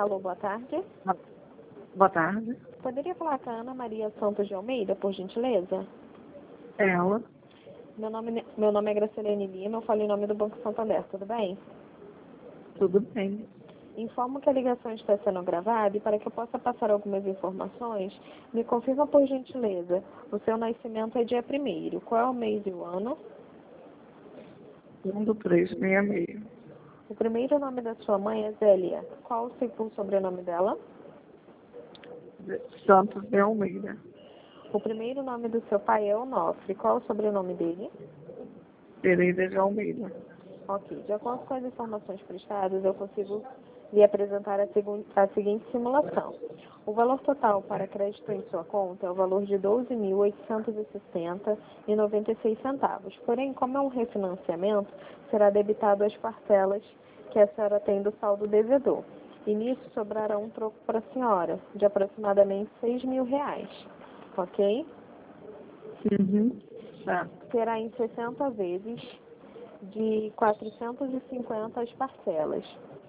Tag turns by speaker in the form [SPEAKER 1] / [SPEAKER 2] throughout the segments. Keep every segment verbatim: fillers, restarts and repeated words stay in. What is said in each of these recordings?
[SPEAKER 1] Alô, boa tarde.
[SPEAKER 2] Boa tarde.
[SPEAKER 1] Poderia falar com a Ana Maria Santos de Almeida, por gentileza?
[SPEAKER 2] Ela.
[SPEAKER 1] Meu nome, meu nome é Gracilene Lima, eu falo em nome do Banco Santander, tudo bem?
[SPEAKER 2] Tudo bem.
[SPEAKER 1] Informo que a ligação está sendo gravada e para que eu possa passar algumas informações, me confirma por gentileza. O seu nascimento é dia primeiro. Qual é o mês e o ano?
[SPEAKER 2] um do três seis seis.
[SPEAKER 1] O primeiro nome da sua mãe é Zélia. Qual o segundo sobrenome dela?
[SPEAKER 2] Santos de Almeida.
[SPEAKER 1] O primeiro nome do seu pai é Onofre. Qual o sobrenome dele?
[SPEAKER 2] Pereira de Almeida.
[SPEAKER 1] Ok. De acordo com as informações prestadas, eu consigo lhe apresentar a, segun, a seguinte simulação. O valor total para crédito em sua conta é o valor de doze mil oitocentos e sessenta reais e noventa e seis centavos. Porém, como é um refinanciamento, será debitado as parcelas que a senhora tem do saldo devedor. E nisso sobrará um troco para a senhora, de aproximadamente seis mil reais. Ok?
[SPEAKER 2] Uhum. Tá.
[SPEAKER 1] Será em sessenta vezes de quatrocentos e cinquenta as parcelas.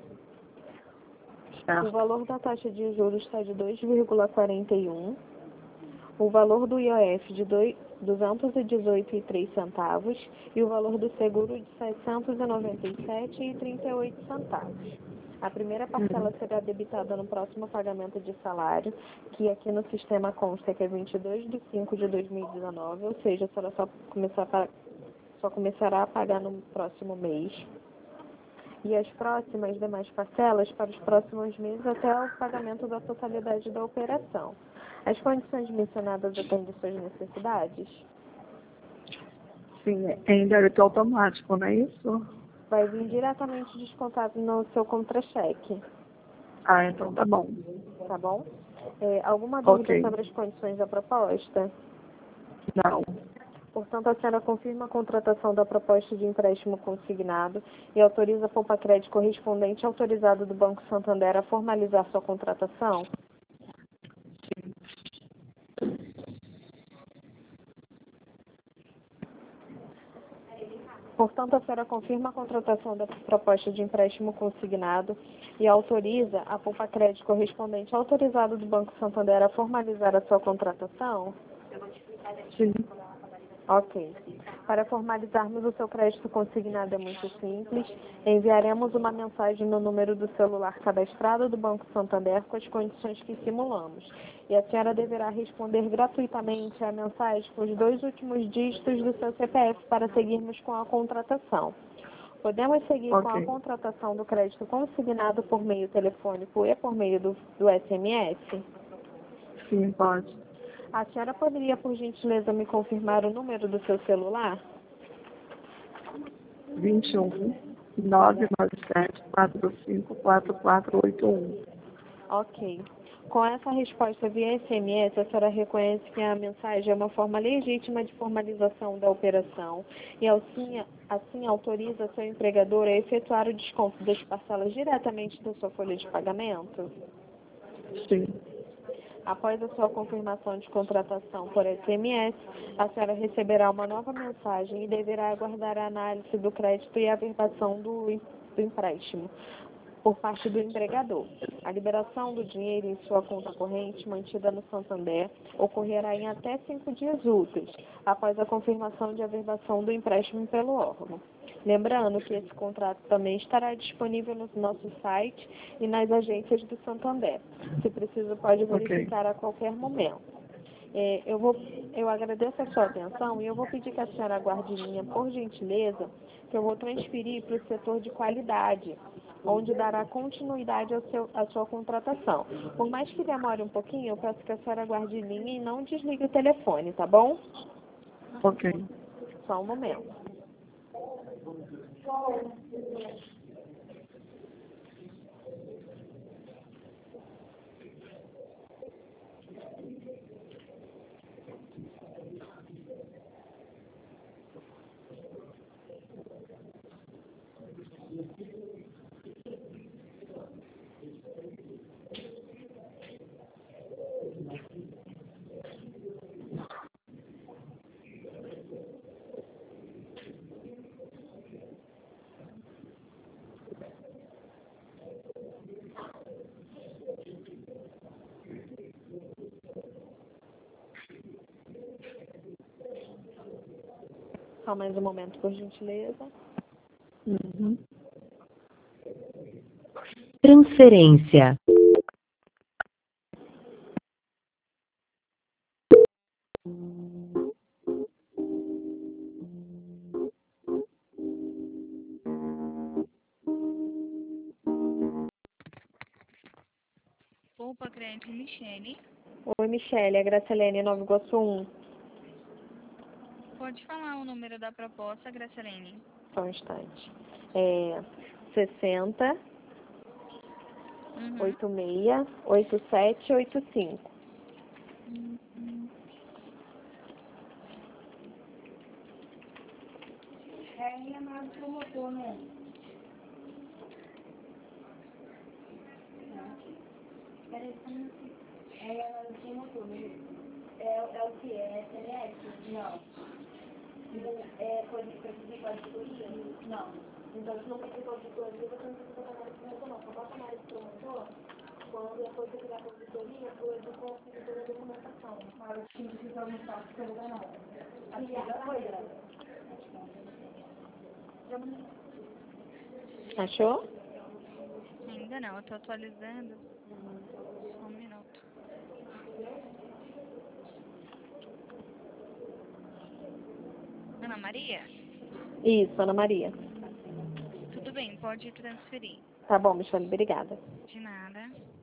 [SPEAKER 2] Tá.
[SPEAKER 1] O valor da taxa de juros está de dois vírgula quarenta e um. O valor do I O F de duzentos e dezoito reais e três centavos e o valor do seguro de setecentos e noventa e sete reais e trinta e oito centavos. A primeira parcela
[SPEAKER 2] Uhum.
[SPEAKER 1] será debitada no próximo pagamento de salário, que aqui no sistema consta que é vinte e dois de cinco de dois mil e dezenove, ou seja, a senhora só, começar a, só começará a pagar no próximo mês. E as próximas demais parcelas para os próximos meses até o pagamento da totalidade da operação. As condições mencionadas atendem suas necessidades?
[SPEAKER 2] Sim, é em débito automático, não é isso?
[SPEAKER 1] Vai vir diretamente descontado no seu contra-cheque,
[SPEAKER 2] Ah, então tá bom.
[SPEAKER 1] tá bom? É, alguma dúvida
[SPEAKER 2] Ok.
[SPEAKER 1] sobre as condições da proposta?
[SPEAKER 2] Não.
[SPEAKER 1] Portanto, a senhora confirma a contratação da proposta de empréstimo consignado e autoriza a Poupa Crédito correspondente autorizado do Banco Santander a formalizar sua contratação? Portanto, a senhora confirma a contratação da proposta de empréstimo consignado e autoriza a Poupa Crédito correspondente autorizado do Banco Santander a formalizar a sua contratação?
[SPEAKER 2] Sim.
[SPEAKER 1] Ok. Para formalizarmos o seu crédito consignado é muito simples. Enviaremos uma mensagem no número do celular cadastrado do Banco Santander com as condições que simulamos. E a senhora deverá responder gratuitamente à mensagem com os dois últimos dígitos do seu C P F para seguirmos com a contratação. Podemos seguir com a
[SPEAKER 2] Ok.
[SPEAKER 1] contratação do crédito consignado por meio telefônico e por meio do, do S M S?
[SPEAKER 2] Sim, pode.
[SPEAKER 1] A senhora poderia, por gentileza, me confirmar o número do seu celular?
[SPEAKER 2] vinte e um, nove nove sete, quatro cinco quatro quatro oito um.
[SPEAKER 1] Ok. Com essa resposta via S M S, a senhora reconhece que a mensagem é uma forma legítima de formalização da operação e assim, assim autoriza seu empregador a efetuar o desconto das parcelas diretamente da sua folha de pagamento?
[SPEAKER 2] Sim.
[SPEAKER 1] Após a sua confirmação de contratação por S M S, a senhora receberá uma nova mensagem e deverá aguardar a análise do crédito e a averbação do, do empréstimo por parte do empregador. A liberação do dinheiro em sua conta corrente, mantida no Santander, ocorrerá em até cinco dias úteis, após a confirmação de averbação do empréstimo pelo órgão. Lembrando que esse contrato também estará disponível no nosso site e nas agências do Santander. Se preciso, pode verificar
[SPEAKER 2] Ok.
[SPEAKER 1] a qualquer momento. É, eu, vou, eu agradeço a sua atenção e eu vou pedir que a senhora aguarde em linha, por gentileza, que eu vou transferir para o setor de qualidade, onde dará continuidade ao seu, à sua contratação. Por mais que demore um pouquinho, eu peço que a senhora aguarde em linha e não desligue o telefone, tá bom?
[SPEAKER 2] Ok.
[SPEAKER 1] Só um momento. Só mais um momento, por gentileza.
[SPEAKER 2] Uhum.
[SPEAKER 3] Transferência.
[SPEAKER 4] Opa, cliente Michele.
[SPEAKER 1] Oi, Michele, é Gracilene, Nova Iguaçu um.
[SPEAKER 4] Pode falar o número da proposta, Gracilene?
[SPEAKER 1] Só um instante. É sessenta,
[SPEAKER 4] Uhum.
[SPEAKER 1] oitenta e seis, oitenta e sete, oitenta e cinco.
[SPEAKER 5] É, mas promotor, né? Peraí, só um minutinho. É, mas promotor, né? É, é o que? É S M S? Não. É coisa que precisa de auditoria? Não. Então, se não precisa de auditoria, você não precisa pagar esse promotor, não. Só pode pagar esse promotor quando a coisa que dá auditoria, eu não consigo toda a documentação. Mas o que precisa aumentar o seu lugar, não. Aqui é a coisa.
[SPEAKER 1] Achou?
[SPEAKER 4] Ainda não, eu tô atualizando. Só um minuto. Ana Maria?
[SPEAKER 1] Isso, Ana Maria.
[SPEAKER 4] Tudo bem, pode transferir.
[SPEAKER 1] Tá bom, Michele, obrigada.
[SPEAKER 4] De nada.